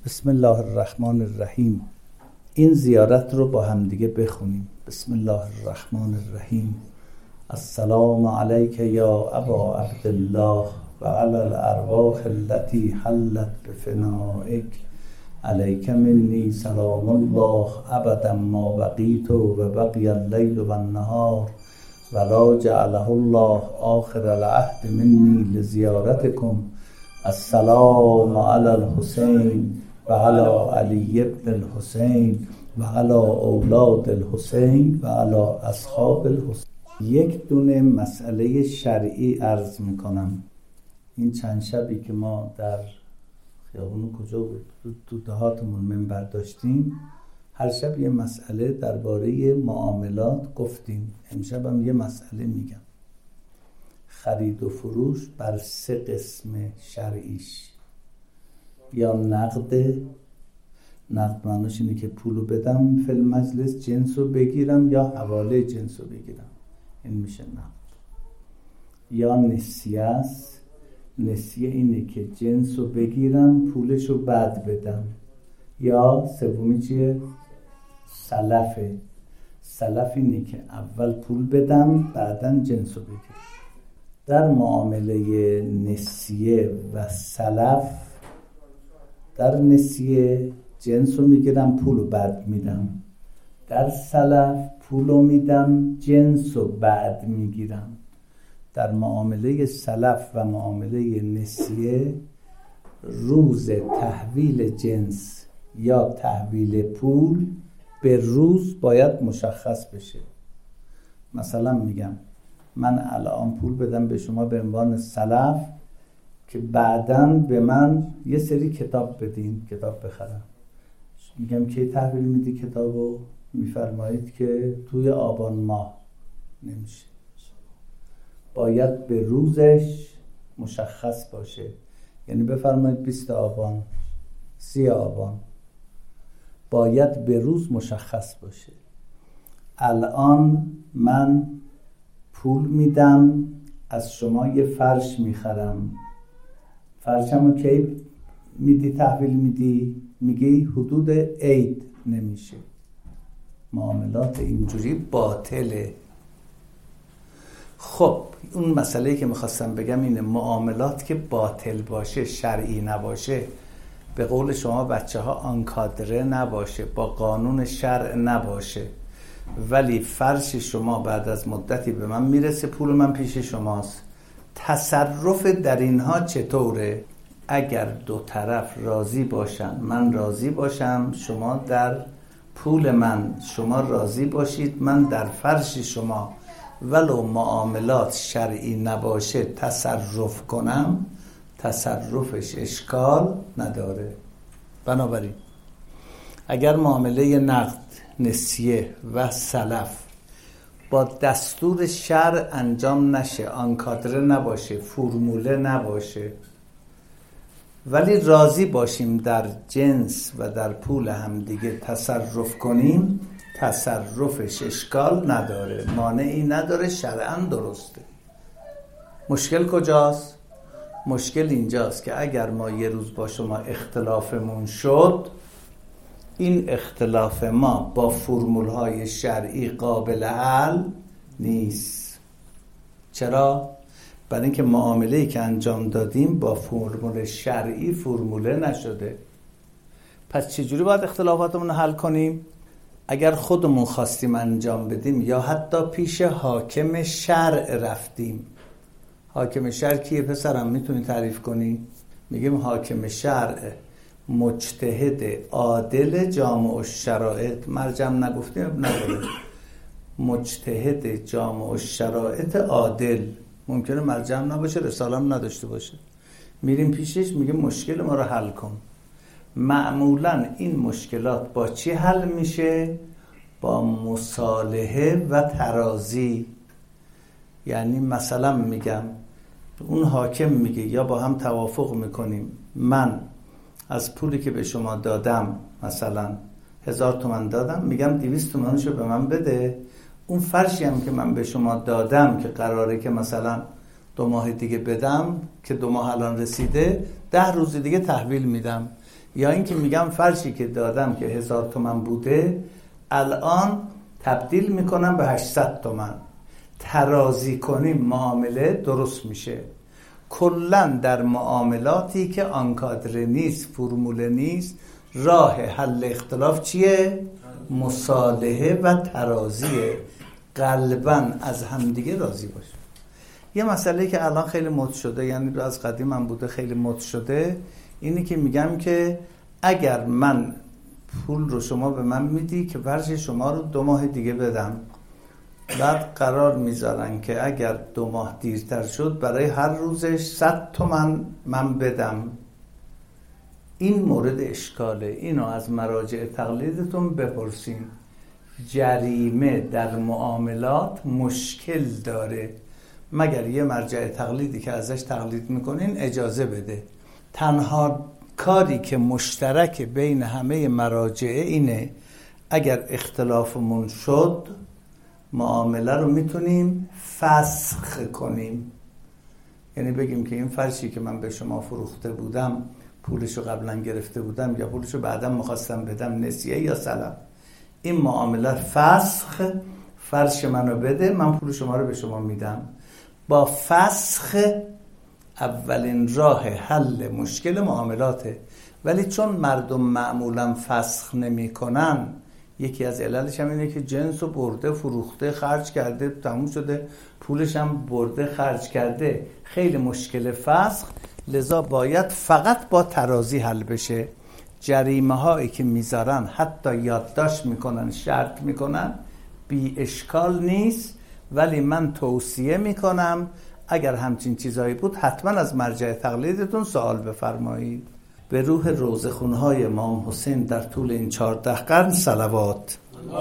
بسم الله الرحمن الرحیم. این زیارت رو با همدیگه بخونیم. بسم الله الرحمن الرحیم. السلام علیک یا ابا عبدالله و علی الارواح التي حلت بفنائک، علیک منی سلام الله ابدا ما بقیت و بقی اللیل و النهار و لا جعله الله آخر العهد منی لزیارتکم. السلام علی الحسین و علی علی ابن الحسین و علی اولاد الحسین و علی اصحاب الحسین. یک دونه مسئله شرعی عرض میکنم. این چند شبی که ما در خیابون کجا بود تو دهاتمون منبر داشتیم، هر شب یه مسئله درباره معاملات گفتیم. امشب هم یه مسئله میگم. خرید و فروش بر 3 قسم شرعیش. یا نقد معناش اینه که پولو بدم فی المجلس جنسو بگیرم، یا حواله جنسو بگیرم، این میشه نقد. یا نسیه است. نسیه اینه که جنسو بگیرم پولشو بعد بدم. یا سومی چیه؟ سلفه. سلف اینه که اول پول بدم بعدن جنسو بگیرم. در معامله نسیه و سلف، در نسیه جنسو میگیرم پولو بعد میدم، در سلف پولو میدم جنسو بعد میگیرم. در معامله سلف و معامله نسیه روز تحویل جنس یا تحویل پول به روز باید مشخص بشه. مثلا میگم من الان پول بدم به شما به عنوان سلف که بعداً به من یه سری کتاب بدین، کتاب بخرم. میگم کی تحویل میدی کتابو؟ میفرمایید که توی آبان ماه. نمیشه، باید به روزش مشخص باشه. یعنی بفرمایید 20 آبان، 30 آبان، باید به روز مشخص باشه. الان من پول میدم از شما یه فرش میخرم، فرشمو کی میدی تحویل میدی؟ میگی حدود عید. نمیشه، معاملات اینجوری باطله. خب اون مسئله‌ای که میخواستم بگم اینه، معاملات که باطل باشه، شرعی نباشه، به قول شما بچه ها آنکادره نباشه، با قانون شرع نباشه، ولی فرش شما بعد از مدتی به من میرسه، پول من پیش شماست، تصرف در اینها چطوره؟ اگر دو طرف راضی باشن، من راضی باشم، شما در پول من، شما راضی باشید من در فرش شما، ولو معاملات شرعی نباشه تصرف کنم، تصرفش اشکال نداره. بنابراین اگر معامله نقد، نسیه و سلف با دستور شرع انجام نشه، آنکادره نباشه، فرموله نباشه، ولی راضی باشیم در جنس و در پول هم دیگه تصرف کنیم، تصرفش اشکال نداره، مانعی نداره، شرعاً درسته. مشکل کجاست؟ مشکل اینجاست که اگر ما یه روز با شما اختلافمون شد، این اختلاف ما با فرمولهای شرعی قابل حل نیست. چرا؟ برای اینکه معامله‌ای که انجام دادیم با فرمول شرعی فرموله نشده. پس چجوری باید اختلافاتمون رو حل کنیم؟ اگر خودمون خواستیم انجام بدیم یا حتی پیش حاکم شرع رفتیم. حاکم شرع کیه پسرم؟ میتونی تعریف کنی؟ میگیم حاکم شرع مجتهد عادل جامع الشرائط. مرجم نگفتیم نداره. مجتهد جامع الشرائط عادل. ممکنه مرجم نباشه، رساله هم نداشته باشه. میریم پیشش میگیم مشکل ما رو حل کن. معمولاً این مشکلات با چی حل میشه؟ با مصالحه و ترازی. یعنی مثلا میگم اون حاکم میگه یا با هم توافق میکنیم، من از پولی که به شما دادم مثلا 1000 تومان دادم، میگم 200 تومانشو به من بده. اون فرشی هم که من به شما دادم که قراره که مثلا 2 ماه دیگه بدم، که 2 ماه الان رسیده، 10 روز دیگه تحویل میدم. یا اینکه میگم فرشی که دادم که 1000 تومان بوده الان تبدیل میکنم به 800 تومان، ترازی کنیم معامله درست میشه. کلن در معاملاتی که آنکادره نیست، فرموله نیست، راه حل اختلاف چیه؟ مصالحه و ترازیه. قلباً از همدیگه راضی باشه. یه مسئله که الان خیلی مد شده، یعنی از قدیم هم بوده خیلی مد شده، اینی که میگم که اگر من پول رو شما به من میدی که فرض شما رو 2 ماه دیگه بدم، بعد قرار میذارن که اگر 2 ماه دیرتر شد برای هر روزش 100 تومان من بدم. این مورد اشکاله، اینو از مراجع تقلیدتون بپرسین. جریمه در معاملات مشکل داره مگر یه مرجع تقلیدی که ازش تقلید میکنین اجازه بده. تنها کاری که مشترک بین همه مراجع اینه اگر اختلافمون شد معامله رو میتونیم فسخ کنیم، یعنی بگیم که این فرشی که من به شما فروخته بودم پولشو قبلا گرفته بودم یا پولشو بعدا میخواستم بدم نسیه یا سلب، این معامله فسخ، فرش منو بده من پول شما رو به شما میدم. با فسخ اولین راه حل مشکل معاملاته. ولی چون مردم معمولا فسخ نمی کنن، یکی از عللش هم اینه که جنس رو برده فروخته خرج کرده تموم شده، پولش هم برده خرج کرده، خیلی مشکل فسخ. لذا باید فقط با ترازی حل بشه. جریمه هایی که میذارن حتی یادداشت میکنن، شرط میکنن، بی اشکال نیست، ولی من توصیه میکنم اگر همچین چیزایی بود حتما از مرجع تقلیدتون سوال بفرمایید. به روح روزخونهای امام حسین در طول این 14 قرن صلوات.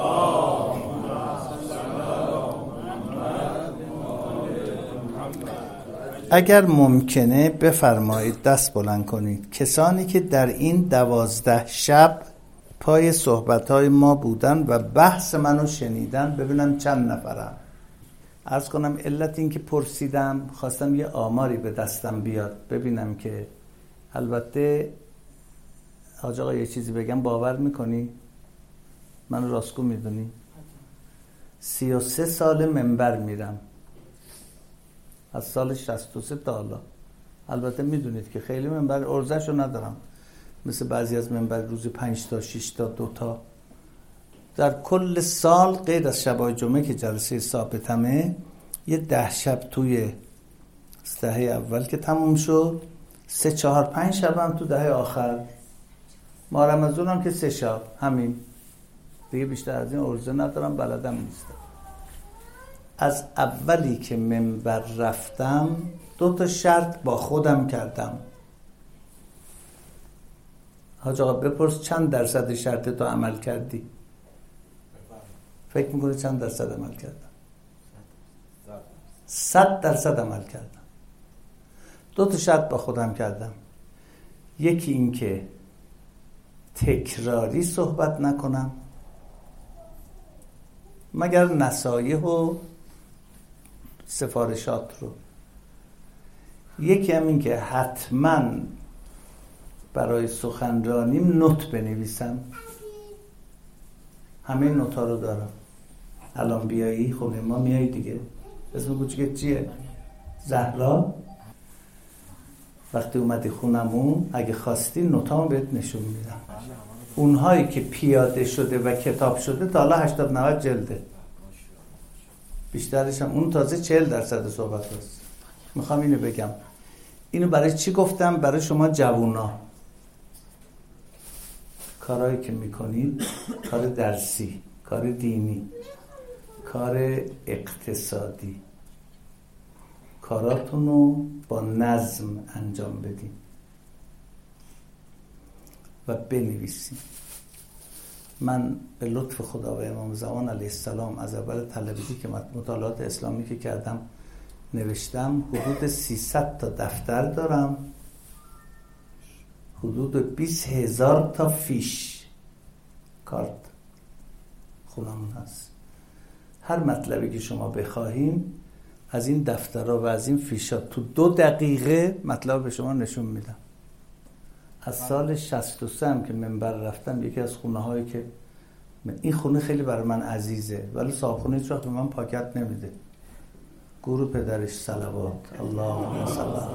اگر ممکنه بفرمایید دست بلند کنید. کسانی که در این 12 شب پای صحبتهای ما بودن و بحث منو شنیدن ببینم چند نفرم. عرض کنم علت این که پرسیدم خواستم یه آماری به دستم بیاد ببینم که، البته حاج آقا یه چیزی بگم باور میکنی؟ من راستگو میدونی؟ 33 سال منبر میرم از سال 63 تا حالا. البته میدونید که خیلی منبر ارزشو ندارم مثل بعضی از منبر روزی 5 تا 6 تا 2 تا. در کل سال غیر از شبای جمعه که جلسه ثابتمه یه 10 شب توی دهه اول که تموم شد، 3 4 5 شب هم تو دهه آخر، ما رمضان هم که 3 شب، همین دیگه. بیشتر از این ارزه ندارم، بلدم نیستم. از اولی که منبر رفتم 2 تا شرط با خودم کردم. حاج آقا بپرس چند درصد شرط تو عمل کردی؟ فکر میکنی چند درصد عمل کردم؟ 100% عمل کردم. 2 تا شرط با خودم کردم. یکی این که تکراری صحبت نکنم مگر نصایح و سفارشات رو. یکی هم این که حتما برای سخنرانیم نوت بنویسم. همه نوت ها رو دارم. الان بیایی خونه ما میایی دیگه. اسم کوچیکت چیه؟ زهرا. وقتی اومدی خونمون اگه خواستی نوتامو بهت نشون میدم. اونهایی که پیاده شده و کتاب شده تا حالا 80-90 جلده، بیشترش هم اون تازه 40% صحبت هست. میخوام اینو بگم. اینو برای چی گفتم؟ برای شما جوونا. کارهایی که میکنید، کار درسی، کار دینی، کار اقتصادی، کاراتون رو با نظم انجام بدین و بنویسین. من به لطف خدا و امام زمان علیه السلام از اول طلبگی که مطالعات اسلامی که کردم نوشتم، حدود 300 تا دفتر دارم، حدود 20,000 تا فیش کارت خونمون هست. هر مطلبی که شما بخواهیم از این دفترها و از این فیشا تو 2 دقیقه مطلب به شما نشون میدم. از سال 63 هم که منبر رفتم، یکی از خونه هایی که این خونه خیلی برای من عزیزه، ولی صاحب خونه هیچ وقت به من پاکت نمیده. گروه پدرش صلوات اللهم صل علی،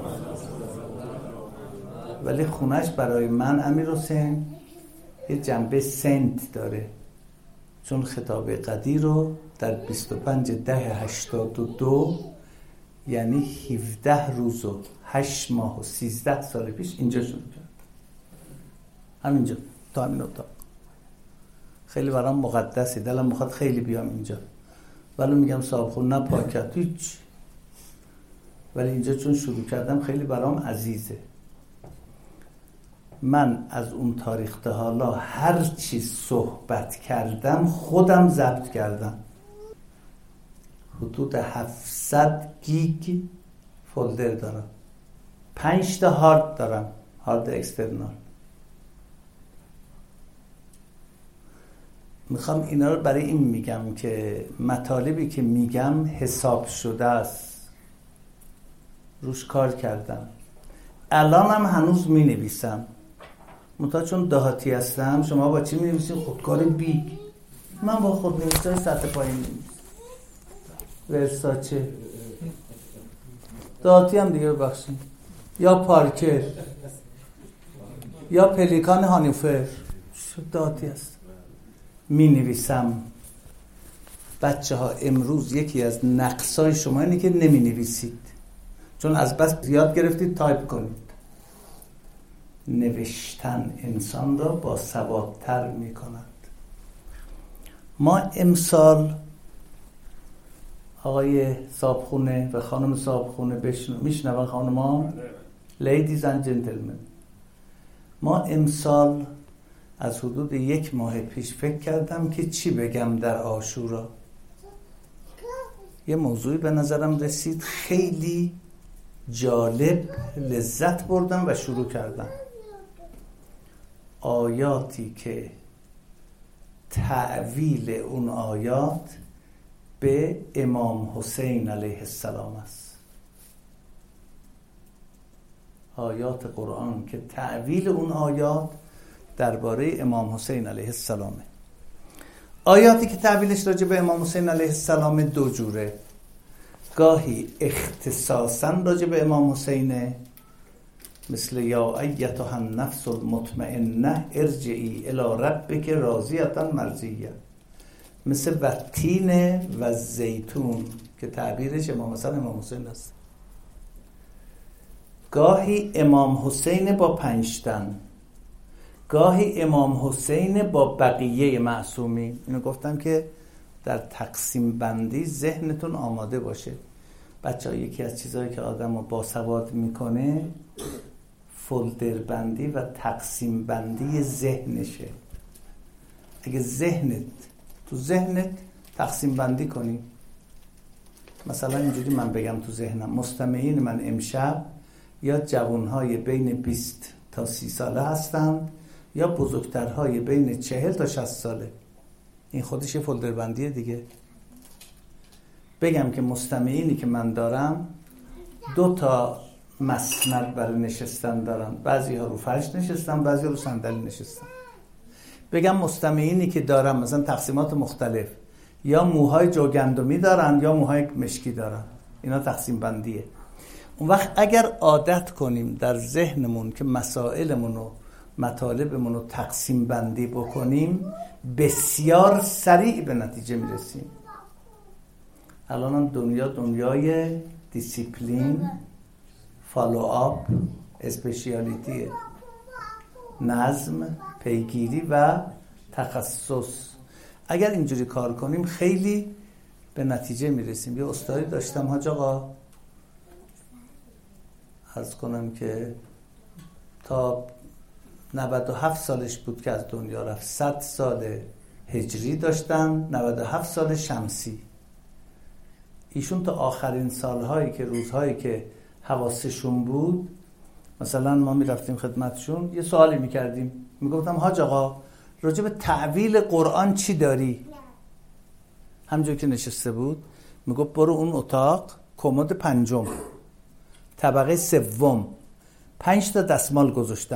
ولی خونهش برای من امیرحسین یه جنبه سنت داره، چون خطاب قدیر رو در 25/10/82 یعنی 17 روز و 8 ماه و 13 سال پیش اینجا شروع کرد، همینجا تا همین اتاق. خیلی برام مقدسه، دلم میخواد خیلی بیام اینجا، ولی میگم صاحب خونه نپاکت هیچ، ولی اینجا چون شروع کردم خیلی برام عزیزه. من از اون تاریخ تا حالا هر چی صحبت کردم خودم ضبط کردم. حدود 700 گیگ فولدر دارم، 5 تا هارد دارم، هارد اکسترنال. میخوام اینا رو برای این میگم که مطالبی که میگم حساب شده است، روش کار کردم. الانم هنوز مینویسم، منتها چون دهاتی هستم. شما با چی مینویسید؟ خودکار بیگ. من با خودنویسای سطح پایین مینویسم، ورساچه، دهاتی هم دیگه ببخشید، یا پارکر یا پلیکان هانوفر، دهاتی هست. مینویسم. بچه ها امروز یکی از نقصای شما اینه که نمی نویسید، چون از بس یاد گرفتید تایپ کنید. نوشتن انسان را با سوادتر می کند. ما امسال آقای صاحبخونه و خانم صاحبخونه میشنون خانمان، Ladies and Gentlemen، ما امسال از حدود 1 ماه پیش فکر کردم که چی بگم در عاشورا. یه موضوعی به نظرم رسید خیلی جالب، لذت بردم و شروع کردم. آیاتی که تعویل اون آیات به امام حسین علیه السلام است. آیات قرآن که تعویل اون آیات درباره امام حسین علیه السلامه. آیاتی که تعویلش راجع به امام حسین علیه السلام 2 جوره. گاهی اختصاصاً راجع به امام حسینه، مثل یا ایتها النفس المطمئنه ارجعی الی ربک راضیة مرضیه، مثل و تین و زیتون که تعبیرش امام حسین است. گاهی امام حسین با 5 تن، گاهی امام حسین با بقیه معصومین. اینو گفتم که در تقسیم بندی ذهنتون آماده باشه. بچه‌ها یکی از چیزهایی که آدمو باسواد میکنه فولدر بندی و تقسیم بندی ذهنشه. اگه تو ذهنت تقسیم بندی کنی، مثلا اینجوری من بگم تو ذهنم مستمعین من امشب یا جوانهای بین 20 تا 30 ساله هستن یا بزرگترهای بین 40 تا 60 ساله. این خودش یه فولدر بندیه دیگه. بگم که مستمعینی که من دارم 2 تا مسند برای نشستن دارن، بعضی ها رو فرش نشستن، بعضی ها رو صندلی نشستن. بگم مستمعینی که دارم مثلا تقسیمات مختلف، یا موهای جوگندمی دارن یا موهای مشکی دارن. اینا تقسیم بندیه. اون وقت اگر عادت کنیم در ذهنمون که مسائلمون و مطالبمون رو تقسیم بندی بکنیم، بسیار سریع به نتیجه میرسیم. الان هم دنیای دیسیپلین، فالو آپ، اسپشیالیتیه، نظم، پیگیری و تخصص. اگر اینجوری کار کنیم خیلی به نتیجه میرسیم. یه استادی داشتم حاج آقا، عرض کنم که تا 97 سالش بود که از دنیا رفت. 100 سال هجری داشتن، 97 سال شمسی. ایشون تا آخرین سالهایی که روزهایی که حواسشون بود، مثلا ما میرفتیم خدمتشون یه سوالی میکردیم، میگفتم حاج آقا راجع به تعویل قرآن چی داری؟ همونجور که نشسته بود میگفت برو اون اتاق، کمد 5م، طبقه 3، 5 تا دستمال گذاشتم.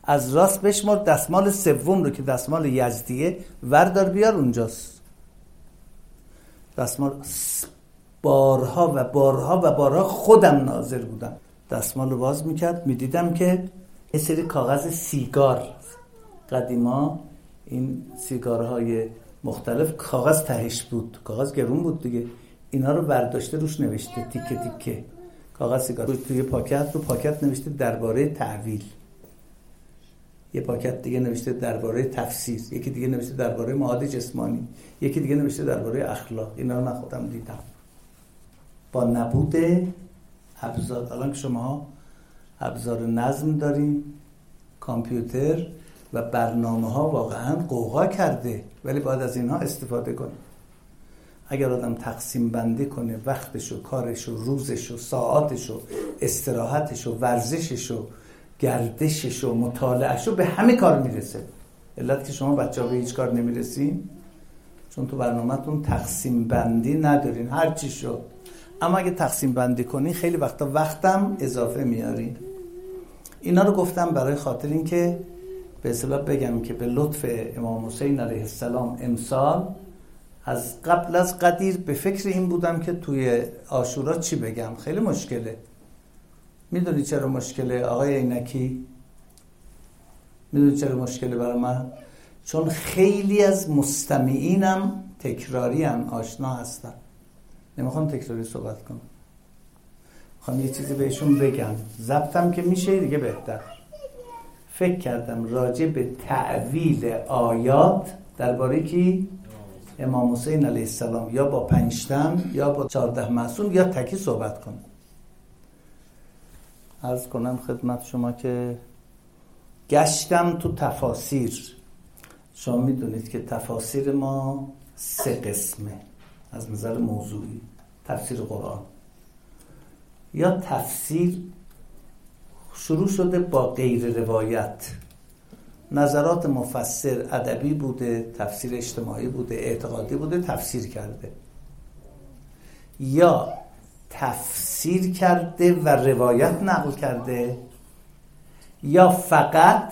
از راست بشمار، دستمال سوم رو که دستمال یزدیه وردار بیار اونجاست. دستمال بارها و بارها و بارها خودم ناظر بودم، دستمال رو باز میکرد، میدیدم که یه سری کاغذ سیگار، قدیما این سیگارهای مختلف کاغذ تهش بود، کاغذ گرون بود دیگه، اینا رو برداشته روش نوشته تیکه تیکه کاغذ سیگار توی پاکت، رو پاکت نوشته درباره تعویل، یه پاکت دیگه نوشته درباره تفسیر، یکی دیگه نوشته درباره معاد جسمانی، یکی دیگه نوشته درباره اخلاق. اینا رو من خودم دیدم با نبود ابزار. الان که شما ابزار نظم داریم، کامپیوتر و برنامه ها واقعا قوقا کرده، ولی باید از اینها استفاده کنیم. اگر آدم تقسیم بندی کنه وقتشو، کارشو، روزشو، ساعاتشو، استراحتشو، ورزششو، گردششو، مطالعهشو، به همه کار میرسه. علت که شما بچه‌ها به هیچ کار نمیرسین چون تو برنامه‌تون تقسیم بندی ندارین، هر چی شد. اما اگه تقسیم بندی کنین خیلی وقتم اضافه میارین. اینا رو گفتم برای خاطر این که به اصطلاح بگم که به لطف امام حسین علیه السلام امسال از قبل از قدیر به فکر این بودم که توی عاشورا چی بگم. خیلی مشکله. میدونی چرا مشکله آقای عینکی؟ میدونی چرا مشکله برای من؟ چون خیلی از مستمعینم تکراری هم آشنا هستن، نمیخوام تکراری صحبت کنم، میخوام یه چیزی بهشون بگم. ضبطم که میشه دیگه بهتر. فکر کردم راجع به تعویل آیات درباره کی؟ امام حسین علیه السلام، یا با 5 تن یا با 14 معصوم یا تکی صحبت کنم. عرض کنم خدمت شما که گشتم تو تفاسیر. شما میدونید که تفاسیر ما 3 قسمه از نظر موضوعی. تفسیر قرآن یا تفسیر شروع شده با غیر روایت، نظرات مفسر ادبی بوده، تفسیر اجتماعی بوده، اعتقادی بوده، تفسیر کرده، یا تفسیر کرده و روایت نقل کرده، یا فقط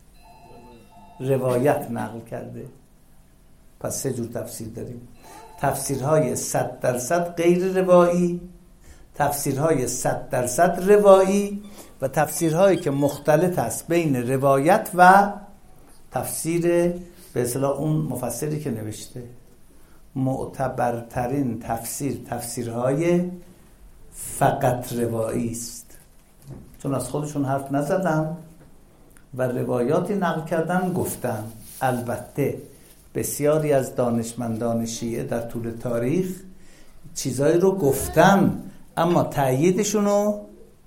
روایت نقل کرده. پس 3 جور تفسیر داریم: تفسیرهای 100% غیر روایی، تفسیرهای 100% روایی و تفسیرهایی که مختلط است بین روایت و تفسیر به اصطلاح اون مفسری که نوشته. معتبرترین تفسیرهای فقط روایی است، چون از خودشون حرف نزدن و روایاتی نقل کردن، گفتن. البته بسیاری از دانشمندان شیعه در طول تاریخ چیزایی رو گفتن اما تأییدشون رو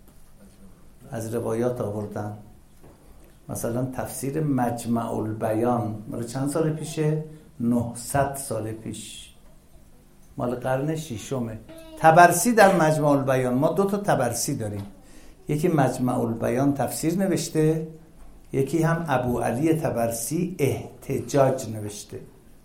از روایات آوردن. مثلا تفسیر مجمع البیان مال چند سال پیشه؟ 900 سال پیش، مال قرن 6. طبرسی در مجمع البیان، ما 2 تا طبرسی داریم، یکی مجمع البیان تفسیر نوشته، یکی هم ابو علی طبرسی احتجاج نوشته.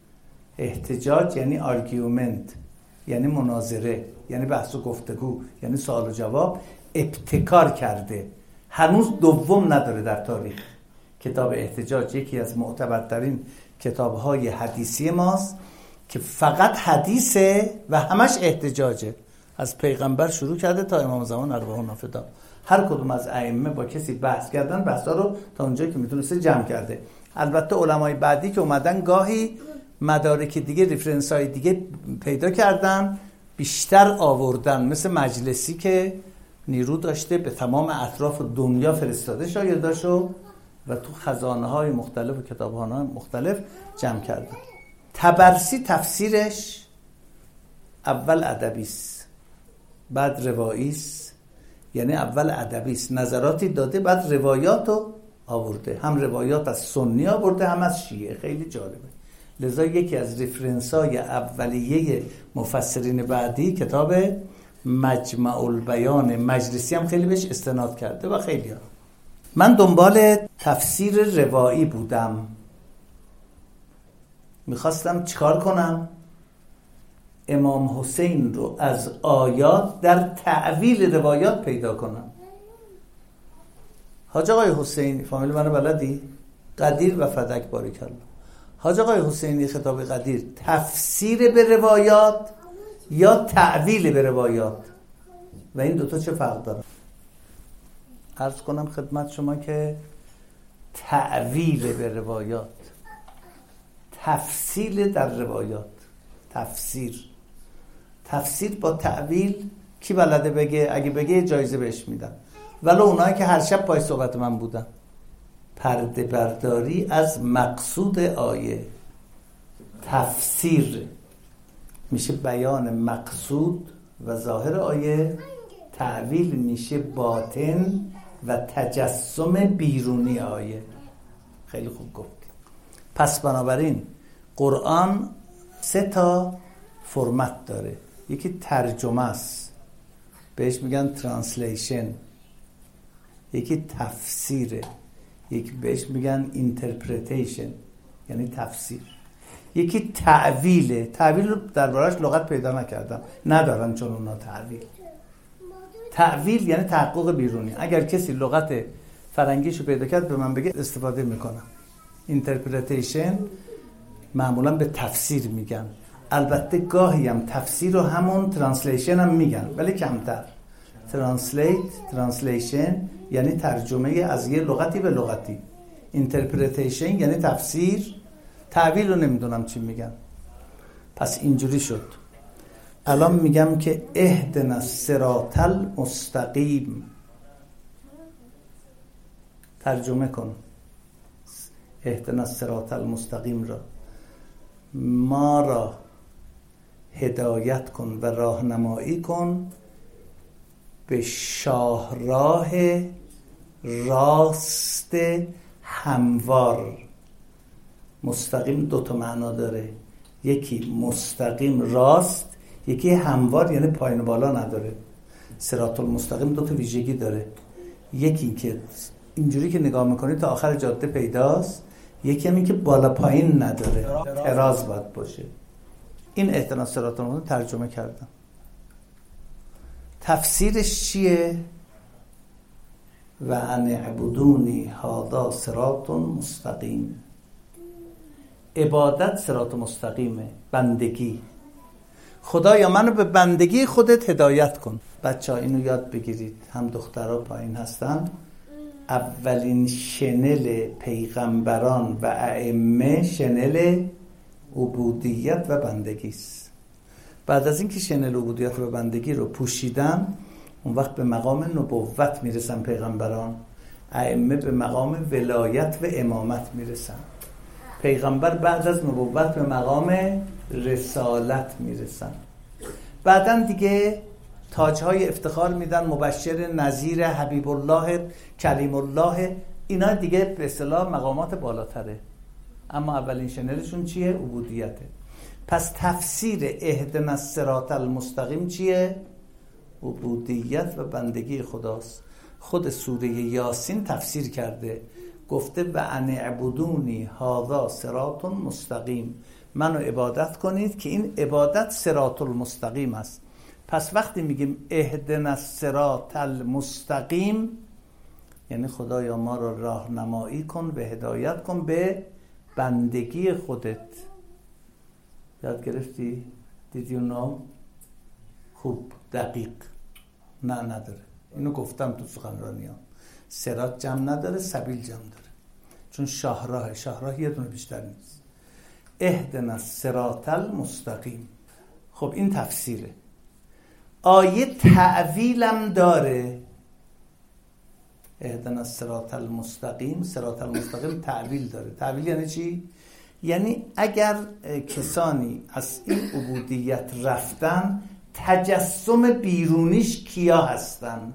احتجاج یعنی آرگیومنت، یعنی مناظره، یعنی بحث و گفتگو، یعنی سوال و جواب. ابتکار کرده، هنوز دوم نداره در تاریخ. کتاب احتجاج یکی از معتبرترین کتاب‌های حدیثی ماست که فقط حدیثه و همش احتجاجه. از پیغمبر شروع کرده تا امام زمان ارواحنا فدا. هر کدوم از ائمه با کسی بحث کردن، بحثا رو تا اونجایی که میتونسته جمع کرده. البته علمای بعدی که اومدن گاهی مدارک دیگه، ریفرنس‌های دیگه پیدا کردن، بیشتر آوردن، مثل مجلسی که نیرو داشته به تمام اطراف دنیا فرستاده شاگرداشو و تو خزانه‌های مختلف و کتابخانه‌های مختلف جمع کردن. طبرسی تفسیرش اول ادبی است، بعد روایی است. یعنی اول ادبی است، نظراتی داده، بعد روایاتو آورده. هم روایات از سنی آورده هم از شیعه. خیلی جالبه. لذا یکی از ریفرنس‌های اولیه مفسرین بعدی کتاب مجمع البیان، مجلسی هم خیلی بهش استناد کرده و خیلی ها. من دنبال تفسیر روایی بودم، میخواستم چیکار کنم؟ امام حسین رو از آیات در تعویل روایات پیدا کنم. حاج آقای حسینی، فامیل منو بلدی؟ قدیر و فدک باریکالله. حاج آقای حسینی خطاب قدیر تفسیر به روایات یا تعویل به روایات و این دوتا چه فرق داره؟ عرض کنم خدمت شما که تعویل به روایات، تفصیل در روایات، تفسیر با تعویل کی بلده بگه؟ اگه بگه جایزه بهش میدم، ولی اونایی که هر شب پای صحبت من بودن. پرده برداری از مقصود آیه. تفسیر میشه بیان مقصود و ظاهر آیه، تعویل میشه باطن و تجسم بیرونی آیه. خیلی خوب گفتی. پس بنابراین قرآن 3 فرمت داره. یکی ترجمه است، بهش میگن ترانسلیشن. یکی تفسیره، یکی بهش میگن اینترپریتیشن، یعنی تفسیر. یکی تعویله. تعویل رو دربارش لغت پیدا نکردم، ندارن چون اونا تعویل یعنی تحقق بیرونی. اگر کسی لغت فرنگیشو پیدا کرد به من بگه استفاده میکنم. اینترپریتیشن معمولا به تفسیر میگن، البته گاهی هم تفسیر رو همون ترانسلیشن هم میگن ولی کمتر. ترانسلیشن یعنی ترجمه از یه لغتی به لغتی. اینترپریتیشن یعنی تفسیر. تعویل رو نمیدونم چی میگن. پس اینجوری شد. الان میگم که اهدنا الصراط المستقیم. ترجمه کن اهدنا الصراط المستقیم را. ما را هدایت کن و راهنمایی کن به شاهراه راست هموار. مستقیم 2 معنا داره، یکی مستقیم راست، یکی هموار یعنی پایین بالا نداره. صراط المستقیم 2 ویژگی داره، یکی که اینجوری که نگاه میکنی تا آخر جاده پیداست، یکی هم این که بالا پایین نداره، تراز باید باشه. این اهدنا الصراط المستقیم ترجمه کردم. تفسیرش چیه؟ و ان اعبدونی هذا صراط مستقیم. عبادت صراط مستقیمه، بندگی. خدایا منو به بندگی خودت هدایت کن. بچه‌ها اینو یاد بگیرید، هم دخترها پایین هستن. اولین شنل پیغمبران و ائمه شنل عبودیت و بندگی است. بعد از اینکه شنل عبودیت و بندگی رو پوشیدن، اون وقت به مقام نبوت میرسن پیغمبران، ائمه به مقام ولایت و امامت میرسن، پیغمبر بعد از نبوت به مقام رسالت میرسن. بعدن دیگه تاج‌های افتخار میدن، مبشر، نذیر، حبیب الله، کلیم الله. اینا دیگه به اصطلاح مقامات بالاتره، اما اولین شنلشون چیه؟ عبودیته. پس تفسیر اهدنا الصراط المستقیم چیه؟ عبودیت و بندگی خداست. خود سوره یاسین تفسیر کرده، گفته و ان اعبدونی هذا صراط مستقیم. منو عبادت کنید که این عبادت صراط المستقیم است. پس وقتی میگیم اهدنا الصراط المستقیم یعنی خدایا ما رو راهنمایی کن و هدایت کن به بندگی خودت. یاد گرفتی؟ Did you know؟ خوب، دقیق. نه نداره. اینو گفتم تو سخنرانیام. صراط جمع نداره، سبیل جمع داره، چون شاهراه یه دونه بیشتر نیست. اهدنا الصراط المستقیم. خب این تفسیره. آیه تعویلم داره. اهدنا الصراط المستقیم، صراط المستقیم تعویل داره. تعویل یعنی چی؟ یعنی اگر کسانی از این عبودیت رفتن، تجسم بیرونیش کیا هستن؟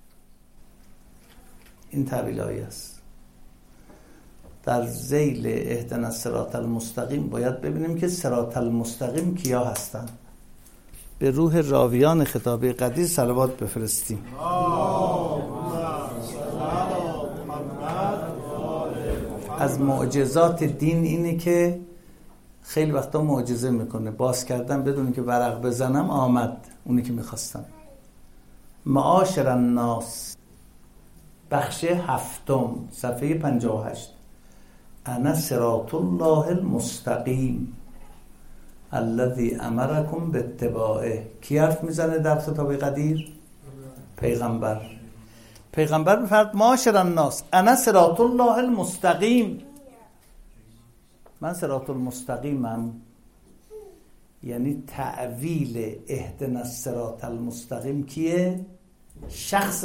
این تعویل آیه است. در ذیل اهدنا الصراط المستقیم باید ببینیم که صراط المستقیم کیا هستن. به روح راویان خطابه قدیر صلوات بفرستیم. از معجزات دین اینه که خیلی وقتا معجزه میکنه. باز کردم بدون که ورق بزنم آمد اونی که میخواستم. معاشر الناس، بخش 7 صفحه 58. انا صراط الله المستقیم الذی امرکم باتباعه. کی حرف میزنه در خطاب قدیر؟ پیغمبر میفرد معاشر الناس انا صراط الله المستقیم، من صراط المستقیمم. یعنی تعویل اهدنا الصراط المستقیم کیه؟ شخص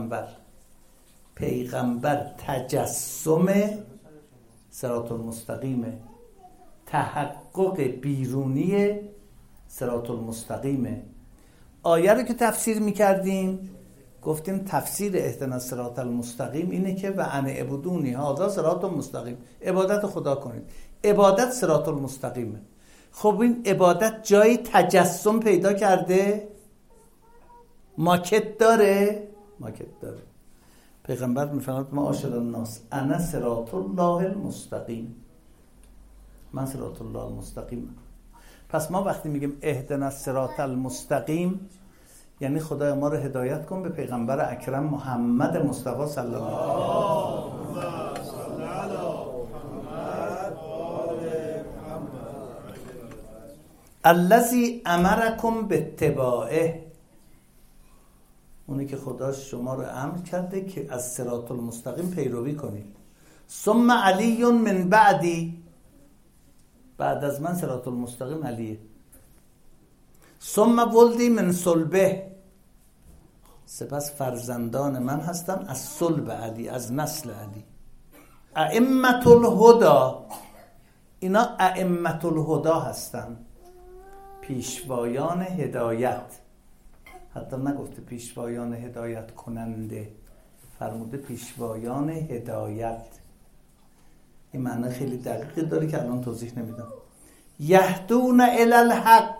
پیغمبر تجسم صراط المستقیمه، تحقق بیرونی صراط المستقیمه. آیه رو که تفسیر میکردیم گفتیم تفسیر اهدنا الصراط المستقیم اینه که و ان اعبدونی هذا صراط مستقیم، عبادت خدا کنید. عبادت صراط المستقیمه. خب این عبادت جای تجسم پیدا کرده؟ ماکت داره؟ پیغمبر میفرماید معاشر الناس انا صراط الله المستقیم، من صراط الله المستقیم. پس ما وقتی میگیم اهدنا الصراط المستقیم یعنی خدای ما رو هدایت کن به پیغمبر اکرم محمد مصطفی صلی الله علیه و الذی امرکم باتباعه، اونی که خدا شما رو امر کرده که از صراط المستقیم پیروی کنید. ثم علی من بعدی، بعد از من صراط المستقیم علیه. ثم ولدی من صلبه، سپس فرزندان من هستن از صلب علی، از نسل علی. ائمة الهدی، اینا ائمة الهدی هستن، پیشوایان هدایت. حتی نگفته پیشوایان هدایت کننده، فرموده پیشوایان هدایت. این معنی خیلی دقیقی داره که الان توضیح نمیدم. یهدون الی الحق،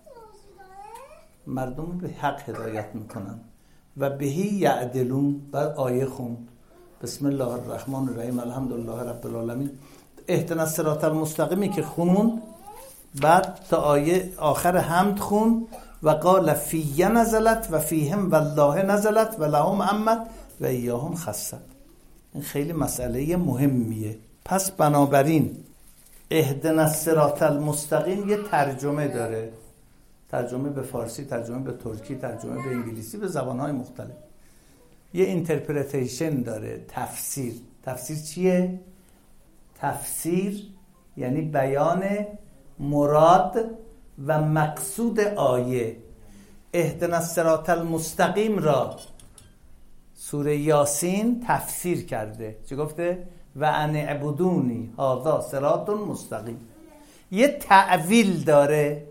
مردم به حق هدایت میکنن. و بهی یعدلون، بعد آیه خوند بسم الله الرحمن الرحیم الحمدلله رب العالمین. اهدنا الصراط المستقیمی که خوند، بعد تا آیه آخر حمد خوند و قال فی نزلت و فیهم والله نزلت و لهم عمت و ایاهم خست. این خیلی مسئله مهمیه. پس بنابراین اهدنا الصراط المستقیم یه ترجمه داره، ترجمه به فارسی، ترجمه به ترکی، ترجمه به انگلیسی، به زبانهای مختلف. یه اینترپریتیشن داره، تفسیر چیه؟ تفسیر یعنی بیان مراد و مقصود آیه. اهدنا الصراط المستقیم را سوره یاسین تفسیر کرده. چی گفته؟ و ان اعبدونی هذا صراط مستقیم. یه تعویل داره،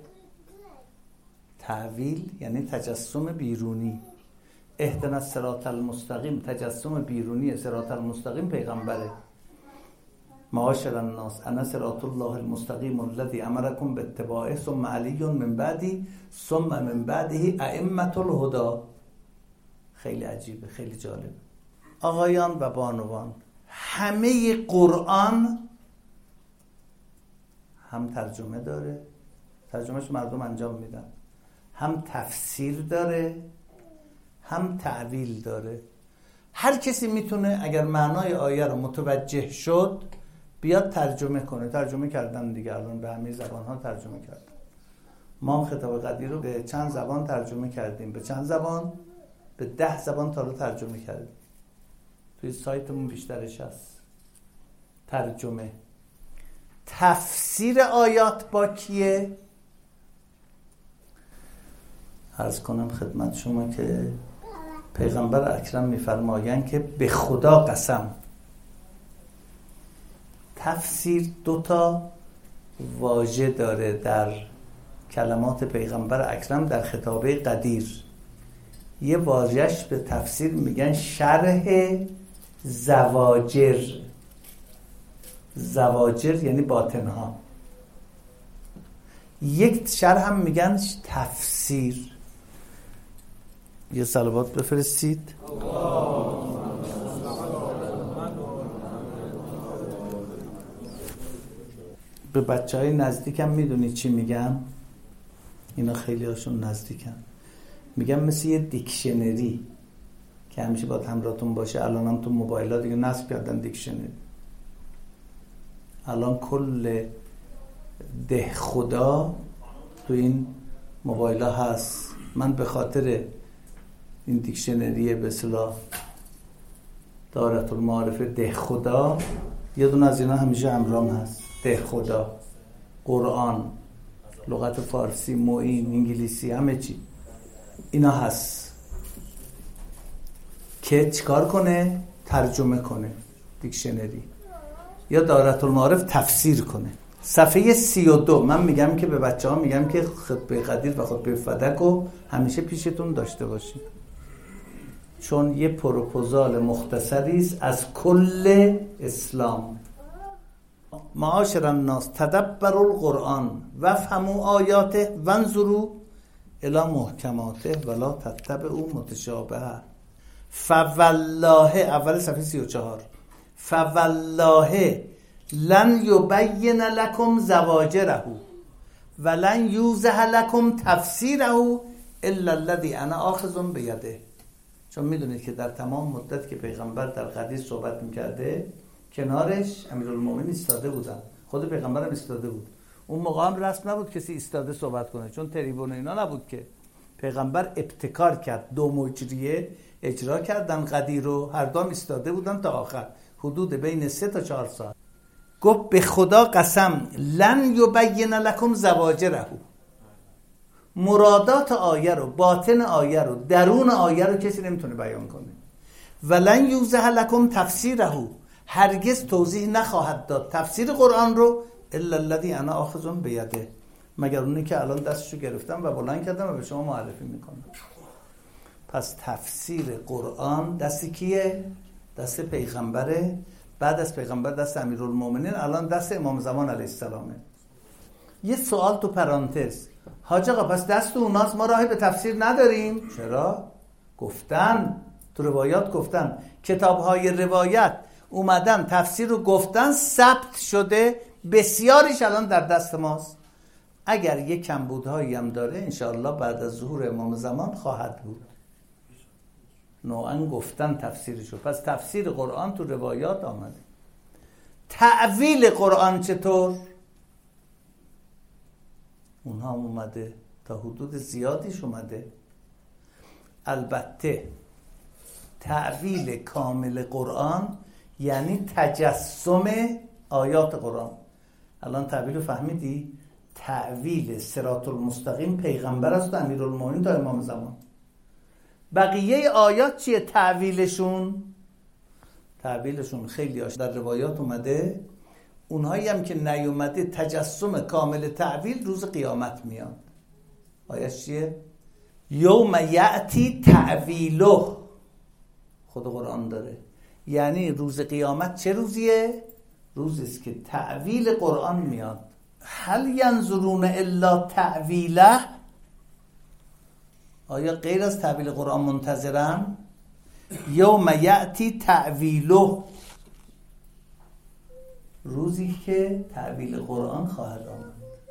تعویل یعنی تجسم بیرونی. اهدنا الصراط المستقیم تجسم بیرونی صراط المستقیم پیغمبره. معاشر الناس انا صراط الله المستقیم الذی امرکم باتباعه ثم علی من بعدی ثم من بعده ائمة الهدی. خیلی عجیبه، خیلی جالب. آقایان و بانوان، همه قرآن هم ترجمه داره، ترجمهش مردم انجام میدن، هم تفسیر داره، هم تعویل داره. هر کسی میتونه اگر معنای آیه رو متوجه شد بیاد ترجمه کنه. ترجمه کردن دیگه، الان به همه زبان‌ها ترجمه کردن. ما هم خطاب قدیر رو به چند زبان ترجمه کردیم، به چند زبان؟ به 10 زبان تا رو ترجمه کردیم. توی سایتمون بیشترش هست. ترجمه. تفسیر آیات با کیه؟ عرض کنم خدمت شما که پیغمبر اکرم میفرمایند که به خدا قسم، تفسیر 2 واژه داره در کلمات پیغمبر اکرم در خطابه قدیر. یه واژهش به تفسیر میگن شرح زواجر. زواجر یعنی باطنها. یک شرح هم میگن تفسیر. یه صلوات بفرستید. به بچهای نزدیکم میدونی چی میگن؟ اینا خیلی هاشون نزدیکن. میگن مثل یه دیکشنری که همیشه باید همراهتون باشه. الان هم تو موبایل ها دیگه نصب کردن دیکشنری. الان کل ده خدا تو این موبایل ها هست. من به خاطر این دیکشنری به اصطلاح دایره المعارف ده خدا یه دونه از اینا همیشه همراهم هست. ده خدا، قرآن، لغت فارسی، معین، انگلیسی، همه چی اینا هست که چیکار کنه؟ ترجمه کنه دیکشنری یا دایره المعارف تفسیر کنه. صفحه 32 من میگم که به بچه ها میگم که خطبه قدیر و خطبه فدک رو همیشه پیشتون داشته باشید، چون یه پروپوزال مختصری است از کل اسلام. معاشر الناس تدبروا القرآن وافهموا آیاته وانظروا الی محکماته ولا تتبعوا متشابهه. فوالله اول صفحه 34 فوالله لن یبین لکم زواجره ولن یوضح لکم تفسیره الا الذی انا آخذ بیده. چون میدونید که در تمام مدت که پیغمبر در قدیر صحبت میکرده کنارش امیرالمومنین ایستاده بودن، خود پیغمبر هم ایستاده بود. اون موقع هم رسم نبود کسی ایستاده صحبت کنه، چون تریبون اینا نبود که. پیغمبر ابتکار کرد، 2 مجریه اجرا کردن قدیر رو، هر دو ایستاده بودن تا آخر، حدود بین 3 تا 4 ساعت. گفت به خدا قسم لن یبین لکم زواجره، مرادات آیه رو، باطن آیه رو، درون آیه رو کسی نمیتونه بیان کنه. ولن یوضح لکم تفسیره، هرگز توضیح نخواهد داد تفسیر قرآن رو الا الذی انا آخذ بیده، مگر اونی که الان دستشو گرفتم و بلند کردم و به شما معرفی میکنم. پس تفسیر قرآن دست کیه؟ دست پیغمبره، بعد از پیغمبر دست امیرالمومنین، الان دست امام زمان علیه السلامه. یه سوال تو پرانتز، حاج آقا پس دست اوناست، ما راهی به تفسیر نداریم؟ چرا؟ گفتن تو روایات، گفتن کتاب‌های روایت اومدن تفسیر رو گفتن، ثبت شده، بسیاریش الان در دست ماست. اگر یک کمبودهایی هم داره انشاءالله بعد از ظهور امام زمان خواهد بود. نوعا گفتن تفسیرشو. پس تفسیر قرآن تو روایات آمده. تعویل قرآن چطور؟ اونها هم اومده، تا حدود زیادیش اومده. البته تعویل کامل قرآن یعنی تجسم آیات قرآن. الان تعویل رو فهمیدی؟ تعویل صراط المستقیم پیغمبر است و امیرالمومنین تا امام زمان. بقیه آیات چیه تعویلشون؟ تعویلشون خیلی هاش در روایات اومده، اونهایی هم که نیومده تجسم کامل تعویل روز قیامت میاد. آیش چیه؟ یوم یأتی تعویله، خود قرآن داره، یعنی روز قیامت چه روزیه؟ روزی است که تعویل قرآن میاد. هل ینظرون الا تعویله، آیا غیر از تعویل قرآن منتظرن؟ یوم یأتی تعویله، روزی که تعویل قرآن خواهد آمد.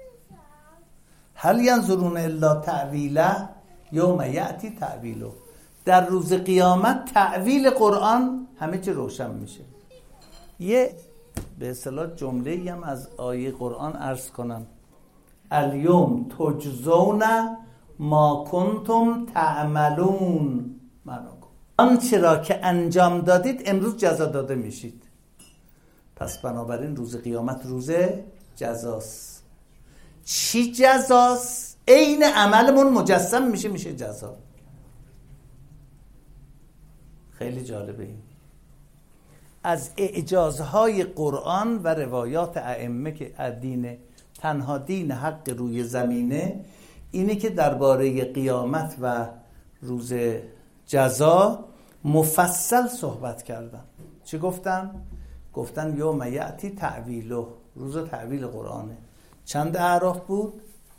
هل ینظرون الا تعویله یوم یأتی تعویله، در روز قیامت تعویل قرآن همه چی روشن میشه. یه به اصطلاح جمله‌ای هم از آیه قرآن عرض کنم. الیوم تجزون ما کنتم تعملون، آنچه را که انجام دادید امروز جزا داده میشید. پس بنابراین روز قیامت روز جزاست. چی جزاست؟ عین عملمون مجسم میشه جزا. خیلی جالبه این. از اعجازهای قرآن و روایات ائمه که دین تنها دین حق روی زمینه اینه که درباره قیامت و روز جزا مفصل صحبت کردن. چی گفتن؟ گفتن یوم یأتی تعویله، روز تعویل قرآنه. چند اعراف بود؟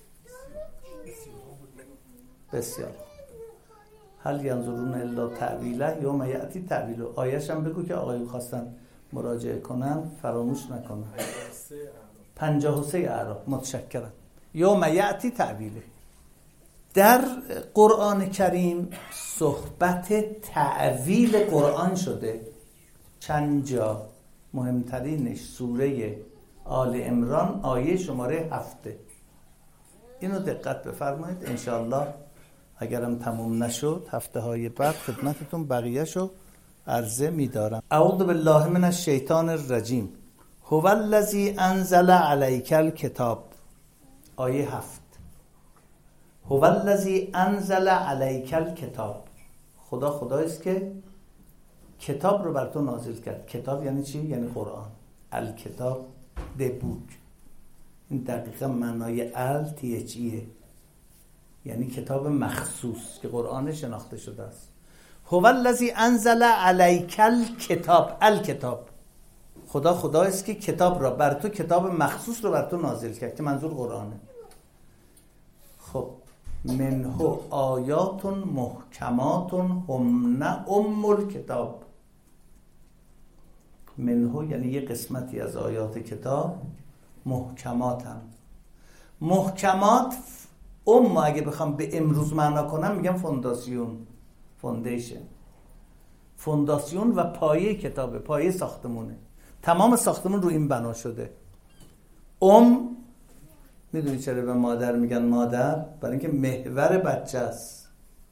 بسیار. هل ینظرون الا تعویله یوم یأتی تعویله. آیش هم بگو که آقایون خواستن مراجعه کنن فراموش نکنن. 53 اعراف. متشکرم. یوم یأتی تعویله. در قرآن کریم صحبت تعویل قرآن شده چند جا، مهمترینش سوره آل عمران آیه شماره 7. اینو دقت بفرمایید. انشاءالله اگرم تموم نشد هفته های بعد خدمتتون بقیه‌شو عرضه می‌دارم. اعوذ بالله من الشیطان الرجیم. هو الذی انزل علیک الکتاب. آیه 7. هو الذی انزل علیک الکتاب. خدایی است که کتاب رو بر تو نازل کرد. کتاب یعنی چی؟ یعنی قرآن. الکتاب the book. این دقیقا معنای THE، یعنی کتاب مخصوص که قرآن شناخته شده است. هو الذی انزل علیک الکتاب. الکتاب، خدا است که کتاب را بر تو، کتاب مخصوص رو بر تو نازل کرد که منظور قرآنه. خب منه آیات محکمات هن الکتاب. منه یعنی یه قسمتی از آیات کتاب محکمات هم. محکمات اگه بخوام به امروز معنا کنم میگم فونداسیون، فوندیشن، فونداسیون و پایه کتابه، پایه ساختمونه. تمام ساختمون رو این بنا شده. میدونی چرا به مادر میگن مادر؟ برای اینکه محور بچه است.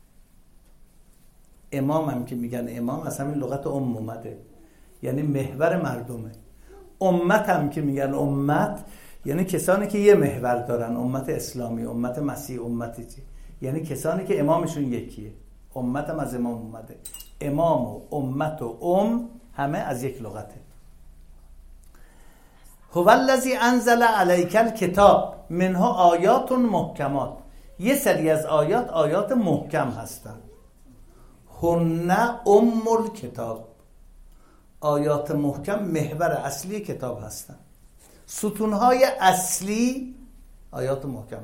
امام هم که میگن امام از همین لغت اومده، یعنی محور مردمه. امت هم که میگن امت یعنی کسانی که یه محور دارن، امت اسلامی، امت مسیح، امتی چی، یعنی کسانی که امامشون یکیه. امت هم از امام اومده. امام و امت و همه از یک لغته. هو الذی انزل علیک الکتاب منه آیات محکمات. یه سری از آیات محکم هستن. هن الکتاب. آیات محکم محور اصلی کتاب هستن. ستونهای اصلی آیات محکمه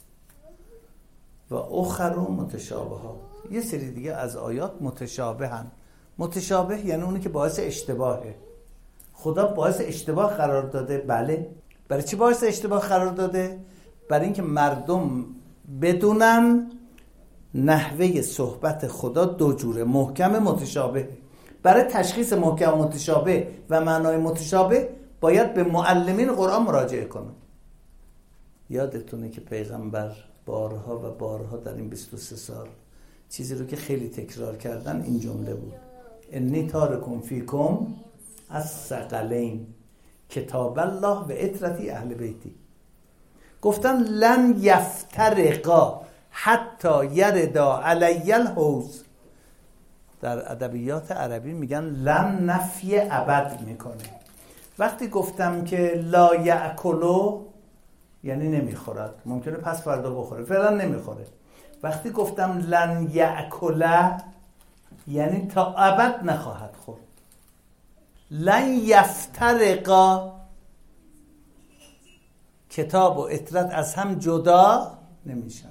و اخر متشابهات. یه سری دیگه از آیات متشابه هن. متشابه یعنی اونی که باعث اشتباهه. خدا باعث اشتباه قرار داده. بله. برای چی باعث اشتباه قرار داده؟ برای اینکه مردم بدونن نحوه صحبت خدا دو جوره، محکم، متشابه. برای تشخیص محکم و متشابه و معنای متشابه باید به معلمین قرآن مراجعه کنن. یادتونه که پیغمبر بارها و بارها در این 23 سال چیزی رو که خیلی تکرار کردن این جمله بود: انی تارکم فیکم الثقلین کتاب الله و عترتی اهل بیتی. گفتن لن یفترقا حتی یردا علی الحوض. در ادبیات عربی میگن لن نفی ابد میکنه. وقتی گفتم که لا یأکلو یعنی نمیخورد، ممکنه پس فردا بخوره، فعلا نمیخوره. وقتی گفتم لن یأکله یعنی تا ابد نخواهد خورد. لن یفترقا، کتاب و عترت از هم جدا نمیشن.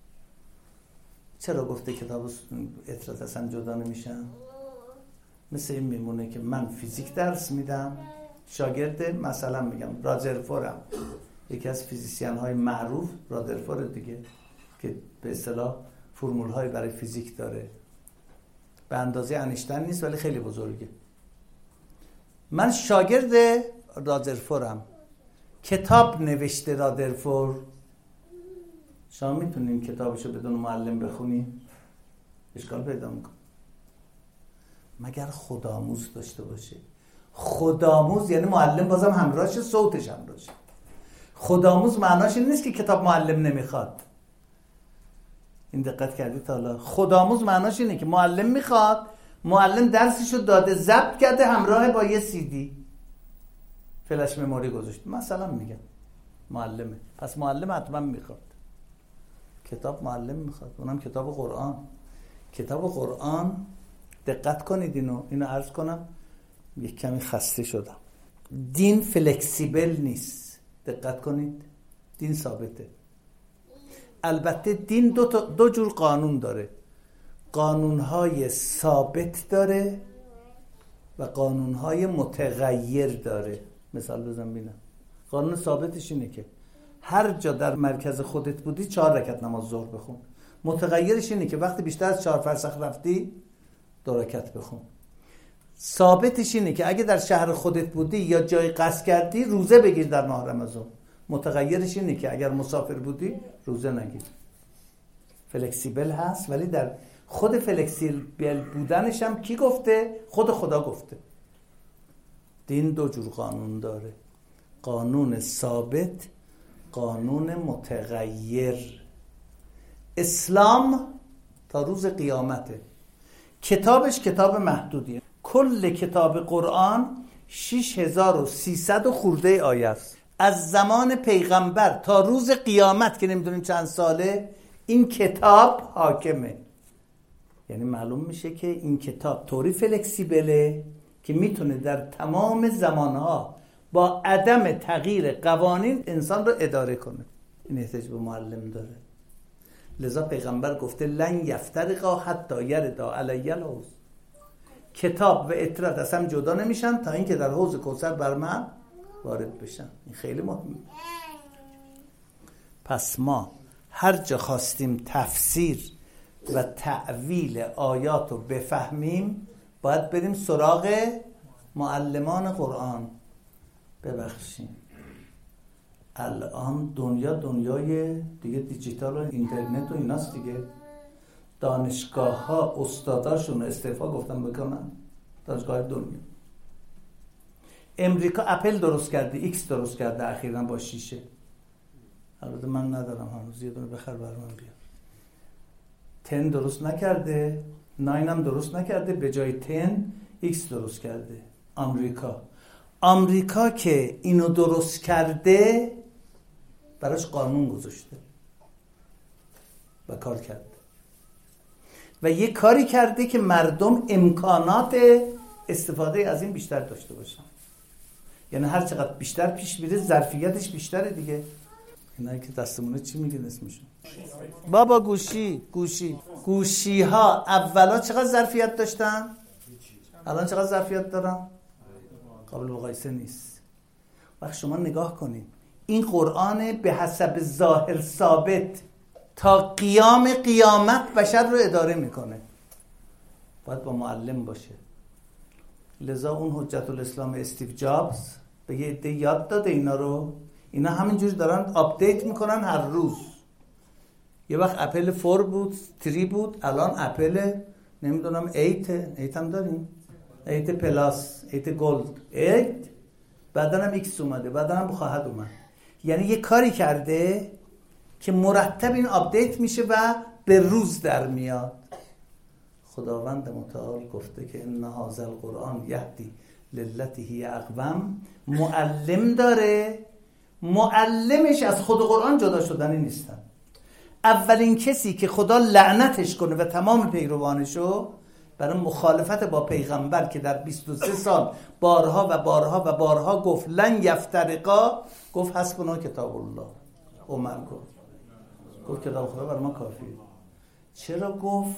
چرا گفته کتاب و عترت از هم جدا نمیشن؟ مثل این میمونه که من فیزیک درس میدم، شاگرد مثلا میگم رادرفورم، یکی از فیزیسین های معروف، رادرفور دیگه، که به اصطلاح فرمول های برای فیزیک داره، به اندازه انیشتین نیست ولی خیلی بزرگه. من شاگرد رادرفورم، کتاب نوشته رادرفور. شما میتونین کتابشو بدون معلم بخونین؟ اشکال پیدا میکنه. مگر خودآموز داشته باشه. خودآموز یعنی معلم بازم همراهشه، صوتش همراهشه. خودآموز معناش این نیست که کتاب معلم نمیخواد. این دقت کردید تا حالا؟ خودآموز معناش اینه که معلم میخواد، معلم درسشو داده، ضبط کرده، همراه با یه CD فلش مموری گذاشت. مثلا میگم معلمه، پس معلم حتما میخواد. کتاب معلم میخواد، اونم کتاب قرآن. کتاب قرآن دقت کنید، اینو عرض کنم، یک کمی خسته شدم. دین فلکسیبل نیست، دقت کنید، دین ثابته. البته دین دو جور قانون داره، قانونهای ثابت داره و قانونهای متغیر داره. مثال بزن ببینم. قانون ثابتش اینه که هر جا در مرکز خودت بودی 4 رکعت نماز ظهر بخون. متغیرش اینه که وقتی بیشتر از 4 فرسخ رفتی 2 رکعت بخون. ثابتش اینه که اگه در شهر خودت بودی یا جای قصد کردی روزه بگیر در ماه رمضان. متغیرش اینه که اگر مسافر بودی روزه نگیر. فلکسیبل هست، ولی در خود فلکسیبل بودنش هم کی گفته؟ خود خدا گفته. دین 2 جور قانون داره، قانون ثابت، قانون متغیر. اسلام تا روز قیامته، کتابش کتاب محدودیه. کل کتاب قرآن 6300 خورده آیه است. از زمان پیغمبر تا روز قیامت که نمیدونیم چند ساله این کتاب حاکمه. یعنی معلوم میشه که این کتاب طوری فلکسیبله که میتونه در تمام زمانها با عدم تغییر قوانین انسان رو اداره کنه. این احتیاج به معلم داره. لذا پیغمبر گفته لن یفترقا حتی یردا علی الحوض. کتاب و اطرت از هم جدا نمیشن تا اینکه در حوض کوثر بر من وارد بشن. این خیلی مهمه. پس ما هر جا خواستیم تفسیر و تعویل آیات رو بفهمیم باید بریم سراغ معلمان قرآن. ببخشیم الان دنیای دیگه دیجیتال و اینترنت و ایناست دیگه. دانشگاه ها استاداشون استعفا گفتن بکنن. دانشگاه دنیا. امریکا اپل درست کرده، ایکس درست کرده اخیراً با شیشه. البته من ندارم هنوز، یه دونه بخر برام بیار. 10 درست نکرده، 9 هم درست نکرده، به جای 10 ایکس درست کرده. آمریکا که اینو درست کرده براش قانون گذاشته و کار کرده و یه کاری کرده که مردم امکانات استفاده از این بیشتر داشته باشن. یعنی هر چقدر بیشتر پیش میره ظرفیتش بیشتره دیگه. اینایی که دستمونه چی میگن اسمشون؟ بابا گوشی ها اولا چقدر ظرفیت داشتن؟ الان چقدر ظرفیت دارن؟ قابل مقایسه نیست. وقت شما نگاه کنید این قرآن به حسب ظاهر ثابت تا قیامت بشر رو اداره میکنه. باید با معلم باشه. لذا اون حجت الاسلام استیو جابز به یه عده یاد داده اینا رو. اینا همینجوری دارن آپدیت میکنن هر روز. یه وقت اپل 4 بود، 3 بود، الان اپل نمیدونم 8 هم داریم، 8 پلاس، 8 گولد، 8 بعدن هم ایکس اومده، بعدن هم خواهد اومد. یعنی یه کاری کرده که مرتب این آپدیت میشه و به روز در میاد. خداوند متعال گفته که ان هذا القرآن یهدی للتی هی اقوم. معلم داره، معلمش از خود قرآن جدا شدنی نیستن. اولین کسی که خدا لعنتش کنه و تمام پیروانشو برای مخالفت با پیغمبر که در 23 سال بارها گفت لن یفترقا، گفت حسبنا کتاب الله. عمر گفت کتاب خدا برای ما کافیه. چرا گفت؟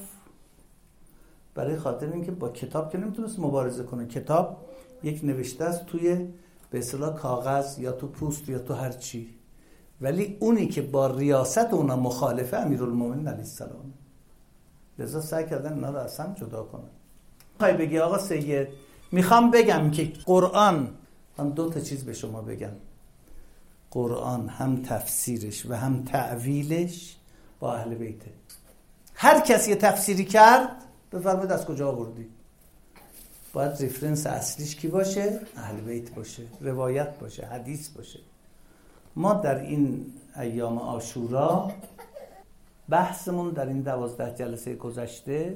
برای خاطر اینکه با کتاب که نمیتونست مبارزه کنه. کتاب یک نوشته است توی به اصطلاح کاغذ یا تو پوست یا تو هر چی، ولی اونی که با ریاست اونا مخالفه امیرالمومنین علیه السلام. لذا سعی کردن اینا رو از هم جدا کنن. میخوای بگی آقا سید میخوام بگم که قرآن، من 2 چیز به شما بگم. قرآن هم تفسیرش و هم تعویلش با اهل بیته. هر کسی تفسیری کرد بفرمایید از کجا آوردی. باید ریفرنس اصلیش کی باشه؟ اهل بیت باشه، روایت باشه، حدیث باشه. ما در این ایام عاشورا بحثمون در این 12 جلسه گذشته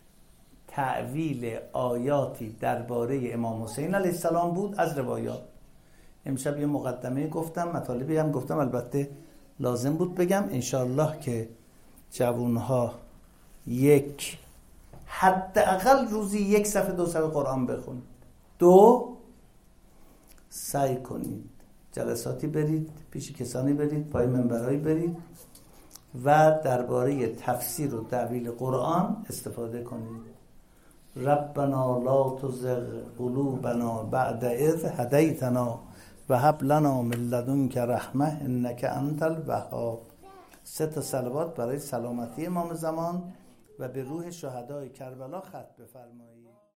تعویل آیاتی درباره امام حسین علیه السلام بود از روایات. امشب یه مقدمه گفتم، مطالبی هم گفتم، البته لازم بود بگم. انشاءالله که جوانها حداقل روزی 1 صفحه 2 صفحه قرآن بخونید. 2 سعی کنید جلساتی برید، پیش کسانی برید، پای منبرایی برید و درباره تفسیر و تعویل قرآن استفاده کنید. ربنا لا تزغ قلوبنا بعد اذ هدیتنا و هب لنا من لدنک رحمه انک انت الوهاب. 3 صلوات برای سلامتی امام زمان و به روح شهدای کربلا ختم بفرمایید.